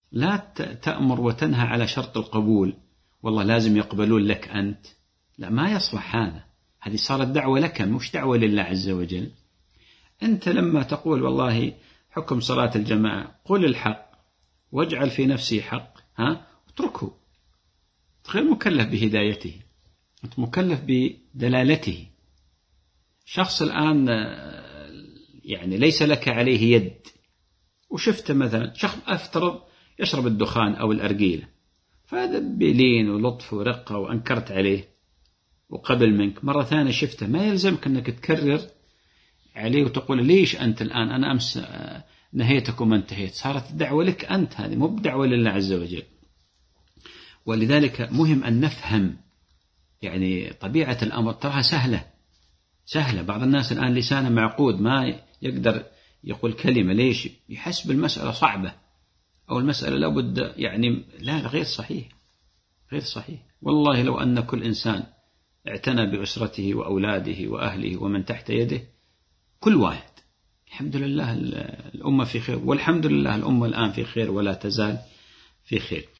لا تأمر وتنهى على شرط القبول، والله لازم يقبلون لك أنت، لا ما يصلح هذا. هذه صارت دعوة لك مش دعوة لله عز وجل. أنت لما تقول والله حكم صلاة الجماعة قل الحق واجعل في نفسي حق، اتركه، غير مكلف بهدايته، أنت مكلف بدلالته. شخص الآن يعني ليس لك عليه يد، وشفت مثلا شخص أفترض يشرب الدخان أو الأرجيلة، فهذا بلين ولطف ورقة وأنكرت عليه وقبل منك، مرة ثانية شفته، ما يلزمك أنك تكرر عليه وتقول ليش أنت الآن، أنا أمس نهيتك وما انتهيت. صارت الدعوة لك أنت، هذه مو بدعوة لله عز وجل. ولذلك مهم أن نفهم يعني طبيعة الأمر، تراها سهلة. بعض الناس الآن لسانه معقود ما يقدر يقول كلمة، ليش؟ يحسب المسألة صعبة أو المسألة لابد يعني، لا غير صحيح. والله لو أن كل إنسان اعتنى بأسرته وأولاده وأهله ومن تحت يده، كل واحد، الحمد لله الأمة في خير، والحمد لله الأمة الآن في خير ولا تزال في خير.